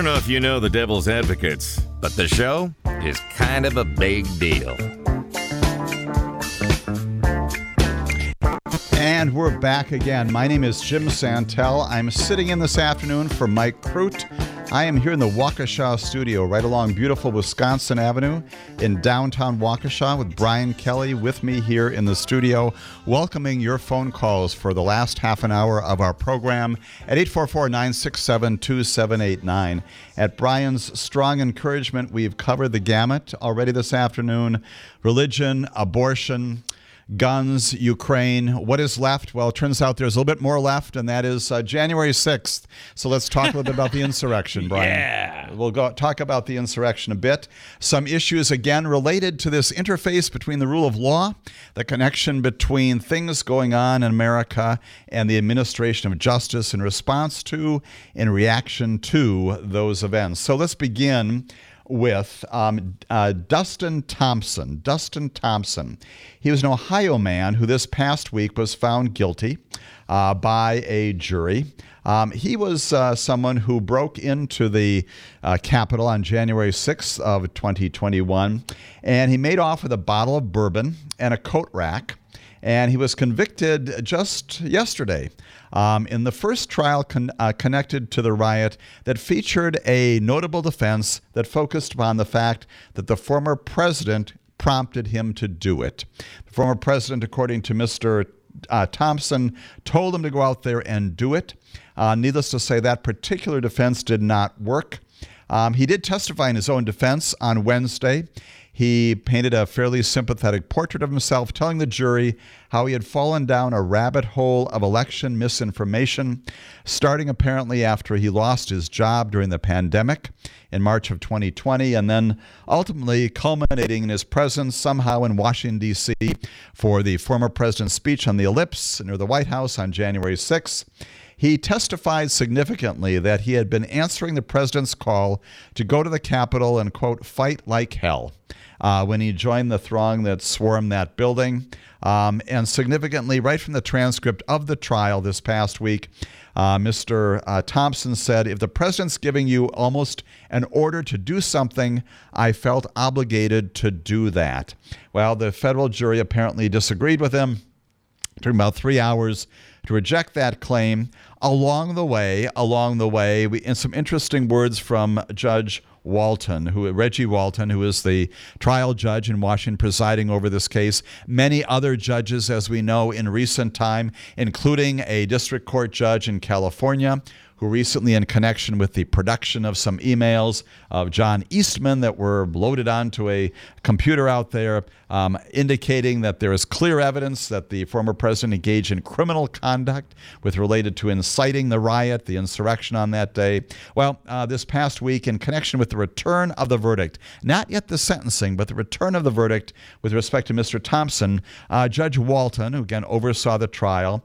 know if you know the Devil's Advocates, but the show is kind of a big deal. And we're back again. My name is Jim Santel. I'm sitting in this afternoon for Mike Crute. I am here in the Waukesha studio right along beautiful Wisconsin Avenue in downtown Waukesha with Brian Kelly with me here in the studio, welcoming your phone calls for the last half an hour of our program at 844-967-2789. At Brian's strong encouragement, we've covered the gamut already this afternoon: religion, abortion, guns, Ukraine. What is left? Well, it turns out there's a little bit more left, and that is January 6th. So let's talk a little bit about the insurrection, Brian. Yeah. We'll talk about the insurrection a bit. Some issues, again, related to this interface between the rule of law, the connection between things going on in America and the administration of justice in response to, in reaction to those events. So let's begin with Dustin Thompson. Dustin Thompson. He was an Ohio man who this past week was found guilty by a jury. He was someone who broke into the Capitol on January 6th of 2021, and he made off with a bottle of bourbon and a coat rack. And he was convicted just yesterday in the first trial connected to the riot that featured a notable defense that focused upon the fact that the former president prompted him to do it. The former president, according to Mr. Thompson, told him to go out there and do it. Needless to say, that particular defense did not work. He did testify in his own defense on Wednesday. He painted a fairly sympathetic portrait of himself, telling the jury how he had fallen down a rabbit hole of election misinformation, starting apparently after he lost his job during the pandemic in March of 2020, and then ultimately culminating in his presence somehow in Washington, D.C. for the former president's speech on the Ellipse near the White House on January 6th. He testified significantly that he had been answering the president's call to go to the Capitol and, quote, fight like hell when he joined the throng that swarmed that building. And significantly, right from the transcript of the trial this past week, Mr. Thompson said, if the president's giving you almost an order to do something, I felt obligated to do that. Well, the federal jury apparently disagreed with him. It took about 3 hours to reject that claim. Along the way, in some interesting words from Judge Reggie Walton, who is the trial judge in Washington presiding over this case. Many other judges, as we know, in recent time, including a district court judge in California, who recently, in connection with the production of some emails of John Eastman that were loaded onto a computer out there, indicating that there is clear evidence that the former president engaged in criminal conduct related to inciting the riot, the insurrection on that day. Well, this past week, in connection with the return of the verdict, not yet the sentencing, but the return of the verdict with respect to Mr. Thompson, Judge Walton, who again oversaw the trial,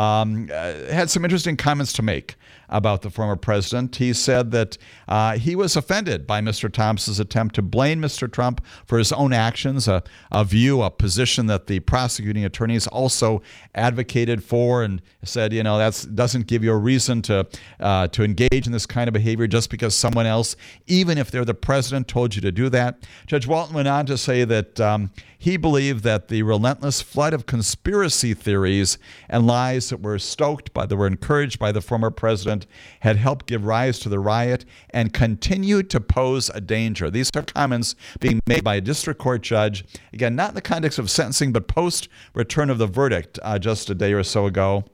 had some interesting comments to make about the former president. He said that he was offended by Mr. Thompson's attempt to blame Mr. Trump for his own actions, a position that the prosecuting attorneys also advocated for, and said, that doesn't give you a reason to engage in this kind of behavior just because someone else, even if they're the president, told you to do that. Judge Walton went on to say that he believed that the relentless flood of conspiracy theories and lies that were encouraged by the former president had helped give rise to the riot and continued to pose a danger. These are comments being made by a district court judge, again, not in the context of sentencing, but post-return of the verdict just a day or so ago.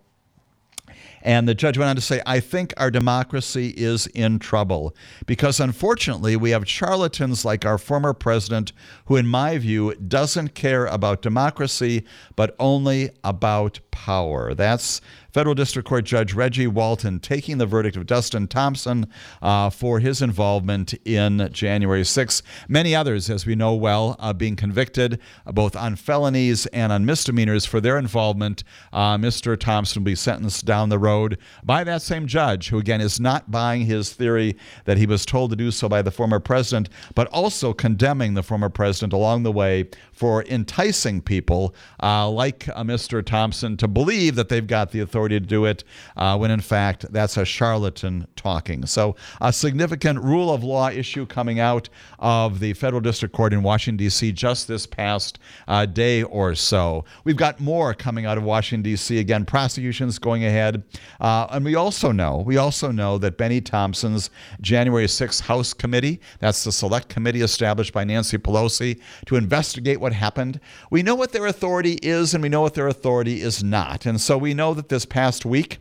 And the judge went on to say, I think our democracy is in trouble because, unfortunately, we have charlatans like our former president who, in my view, doesn't care about democracy, but only about power. That's Federal District Court Judge Reggie Walton taking the verdict of Dustin Thompson for his involvement in January 6th. Many others, as we know well, being convicted both on felonies and on misdemeanors for their involvement. Mr. Thompson will be sentenced down the road by that same judge, who again is not buying his theory that he was told to do so by the former president, but also condemning the former president along the way for enticing people like Mr. Thompson to believe that they've got the authority to do it when in fact that's a charlatan talking. So a significant rule of law issue coming out of the Federal District Court in Washington, D.C. just this past day or so. We've got more coming out of Washington, D.C. Again, prosecutions going ahead. And we also know that Benny Thompson's January 6th House Committee, that's the select committee established by Nancy Pelosi to investigate what happened. We know what their authority is and we know what their authority is not. And so we know that this past week,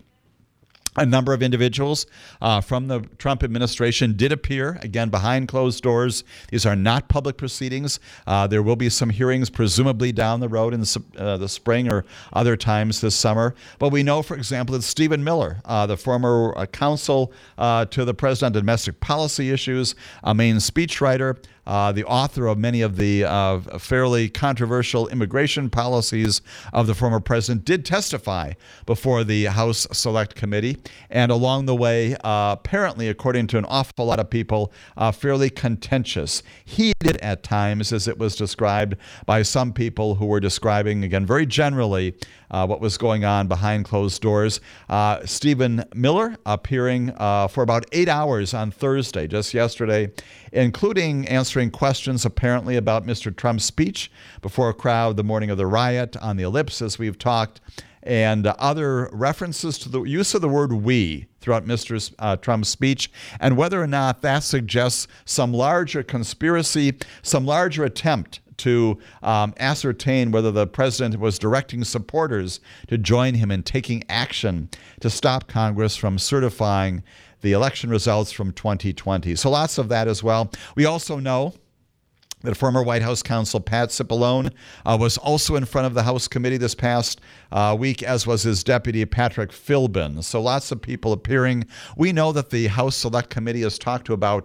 a number of individuals from the Trump administration did appear, again, behind closed doors. These are not public proceedings. There will be some hearings, presumably down the road in the spring or other times this summer. But we know, for example, that Stephen Miller, the former counsel to the president on domestic policy issues, a main speechwriter, the author of many of the fairly controversial immigration policies of the former president, did testify before the House Select Committee. And along the way, apparently, according to an awful lot of people, fairly contentious. Heated at times, as it was described by some people who were describing, again, very generally, what was going on behind closed doors. Stephen Miller appearing for about 8 hours on Thursday, just yesterday, including answering questions apparently about Mr. Trump's speech before a crowd the morning of the riot on the Ellipse, as we've talked, and other references to the use of the word "we" throughout Mr. Trump's speech, and whether or not that suggests some larger conspiracy, some larger attempt to ascertain whether the president was directing supporters to join him in taking action to stop Congress from certifying the election results from 2020. So lots of that as well. We also know that former White House counsel Pat Cipollone was also in front of the House committee this past week, as was his deputy Patrick Philbin. So lots of people appearing. We know that the House Select Committee has talked to about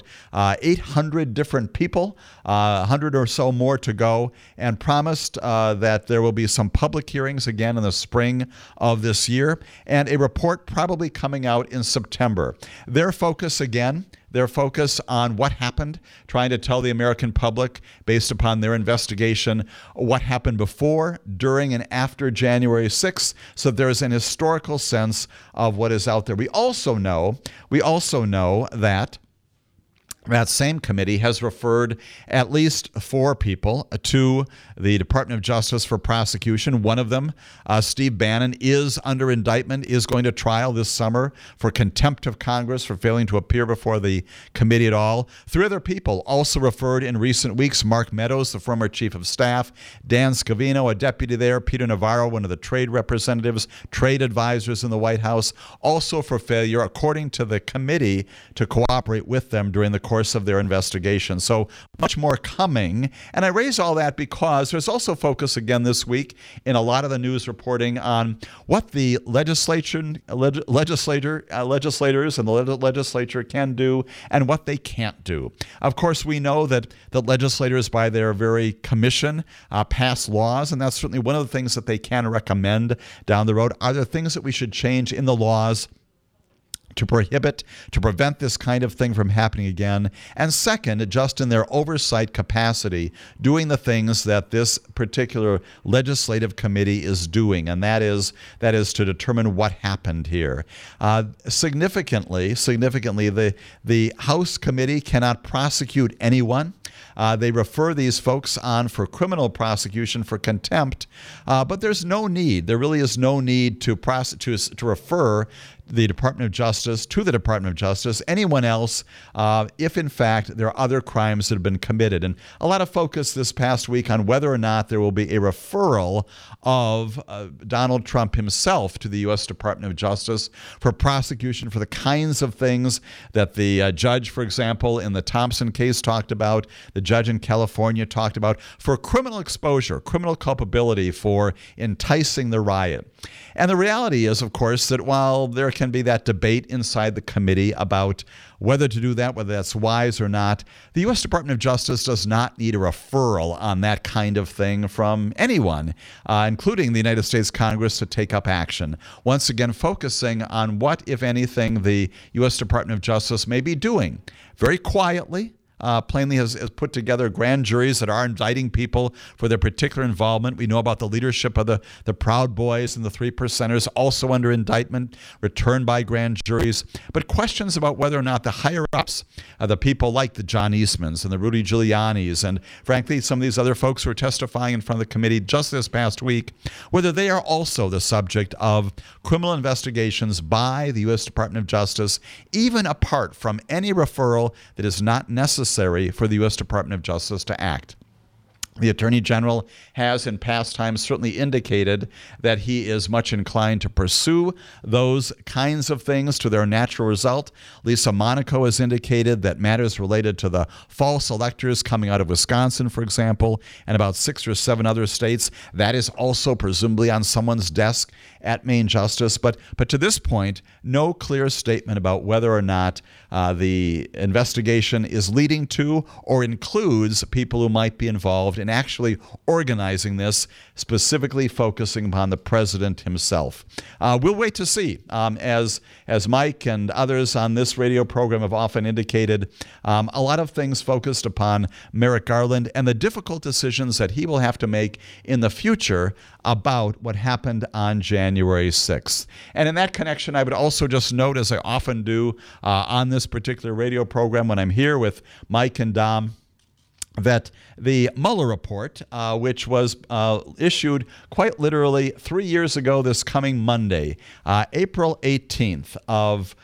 800 different people, 100 or so more to go, and promised that there will be some public hearings again in the spring of this year, and a report probably coming out in September. Their focus on what happened, trying to tell the American public, based upon their investigation, what happened before, during, and after January 6th, so there's an historical sense of what is out there. We also know that that same committee has referred at least 4 people to the Department of Justice for prosecution. One of them, Steve Bannon, is under indictment, is going to trial this summer for contempt of Congress for failing to appear before the committee at all. 3 other people also referred in recent weeks: Mark Meadows, the former chief of staff; Dan Scavino, a deputy there; Peter Navarro, one of the trade representatives, trade advisors in the White House, also for failure, according to the committee, to cooperate with them during the course of their investigation. So much more coming. And I raise all that because there's also focus again this week in a lot of the news reporting on what the legislators and the legislature can do and what they can't do. Of course, we know that the legislators, by their very commission, pass laws, and that's certainly one of the things that they can recommend down the road. Are there things that we should change in the laws to prevent this kind of thing from happening again? And second, just in their oversight capacity, doing the things that this particular legislative committee is doing, and that is to determine what happened here. Significantly, the House committee cannot prosecute anyone. They refer these folks on for criminal prosecution for contempt, but there really is no need to refer the Department of Justice to the Department of Justice, anyone else, if in fact there are other crimes that have been committed. And a lot of focus this past week on whether or not there will be a referral of Donald Trump himself to the U.S. Department of Justice for prosecution for the kinds of things that the judge, for example, in the Thompson case talked about, the judge in California talked about, for criminal exposure, criminal culpability for enticing the riot. And the reality is, of course, that while there can be that debate inside the committee about whether to do that, whether that's wise or not, the U.S. Department of Justice does not need a referral on that kind of thing from anyone, including the United States Congress, to take up action. Once again, focusing on what, if anything, the U.S. Department of Justice may be doing very quietly, plainly has put together grand juries that are indicting people for their particular involvement. We know about the leadership of the Proud Boys and the Three Percenters, also under indictment, returned by grand juries. But questions about whether or not the higher-ups, the people like the John Eastmans and the Rudy Giulianis, and frankly, some of these other folks who are testifying in front of the committee just this past week, whether they are also the subject of criminal investigations by the U.S. Department of Justice, even apart from any referral that is not necessary for the U.S. Department of Justice to act. The Attorney General has in past times certainly indicated that he is much inclined to pursue those kinds of things to their natural result. Lisa Monaco has indicated that matters related to the false electors coming out of Wisconsin, for example, and about 6 or 7 other states, that is also presumably on someone's desk at Maine Justice. But to this point, no clear statement about whether or not the investigation is leading to or includes people who might be involved in actually organizing this, specifically focusing upon the president himself. We'll wait to see. As Mike and others on this radio program have often indicated, a lot of things focused upon Merrick Garland and the difficult decisions that he will have to make in the future about what happened on January 6th. And in that connection, I would also just note, as I often do on this particular radio program when I'm here with Mike and Dom, that the Mueller report, which was issued quite literally 3 years ago this coming Monday, April 18th of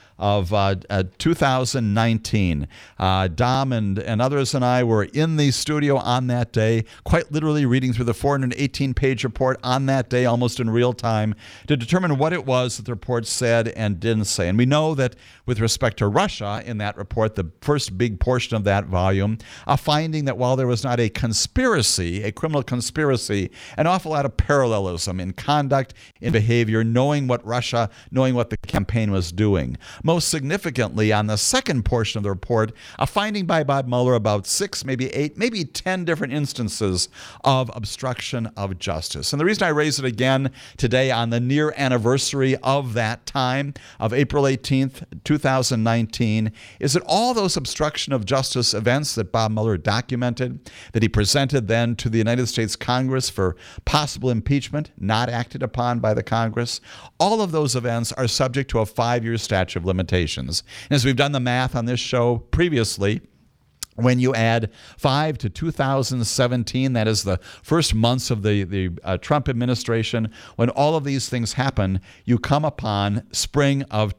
2019. Dom and others and I were in the studio on that day, quite literally reading through the 418-page report on that day, almost in real time, to determine what it was that the report said and didn't say. And we know that with respect to Russia in that report, the first big portion of that volume, a finding that while there was not a conspiracy, a criminal conspiracy, an awful lot of parallelism in conduct, in behavior, knowing what the campaign was doing. Most significantly, on the second portion of the report, a finding by Bob Mueller about 6, maybe 8, maybe 10 different instances of obstruction of justice. And the reason I raise it again today on the near anniversary of that time, of April 18th, 2019, is that all those obstruction of justice events that Bob Mueller documented, that he presented then to the United States Congress for possible impeachment, not acted upon by the Congress, all of those events are subject to a 5-year statute of limitations. And as we've done the math on this show previously, when you add 5 to 2017, that is the first months of the Trump administration, when all of these things happen, you come upon spring of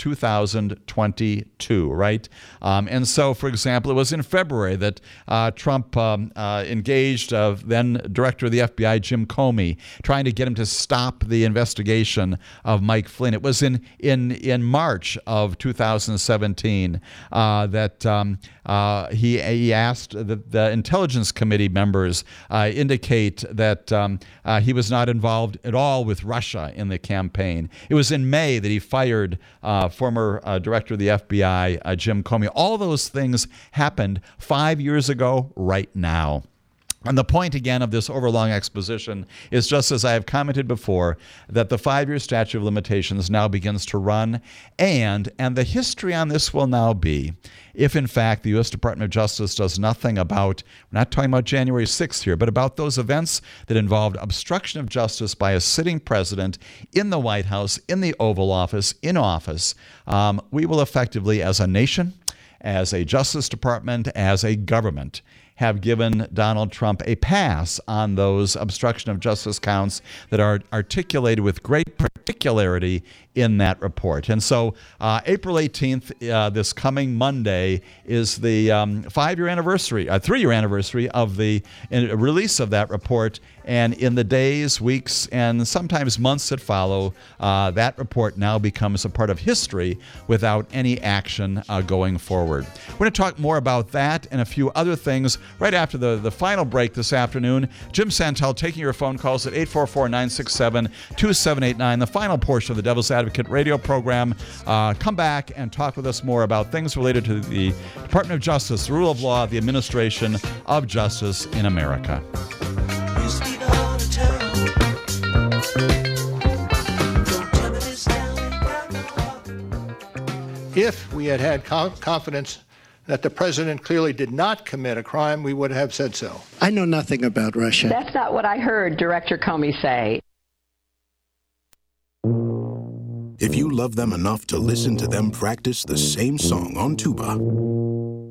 2022, right? And so, for example, it was in February that Trump engaged then Director of the FBI, Jim Comey, trying to get him to stop the investigation of Mike Flynn. It was in March of 2017 that he asked the Intelligence Committee members indicate that he was not involved at all with Russia in the campaign. It was in May that he fired former Director of the FBI, Jim Comey. All those things happened 5 years ago right now. And the point, again, of this overlong exposition is, just as I have commented before, that the 5-year statute of limitations now begins to run, and the history on this will now be, if in fact the U.S. Department of Justice does nothing about, we're not talking about January 6th here, but about those events that involved obstruction of justice by a sitting president in the White House, in the Oval Office, in office, we will effectively, as a nation, as a Justice Department, as a government, have given Donald Trump a pass on those obstruction of justice counts that are articulated with great particularity in that report. And so April 18th, this coming Monday, is the 3-year anniversary of the release of that report. And in the days, weeks, and sometimes months that follow, that report now becomes a part of history without any action going forward. We're going to talk more about that and a few other things right after the final break this afternoon. Jim Santel taking your phone calls at 844-967-2789, the final portion of the Devil's Advocate radio program. Come back and talk with us more about things related to the Department of Justice, the rule of law, the administration of justice in America. If we had confidence that the president clearly did not commit a crime, we would have said so. I know nothing about Russia. That's not what I heard Director Comey say. If you love them enough to listen to them practice the same song on tuba,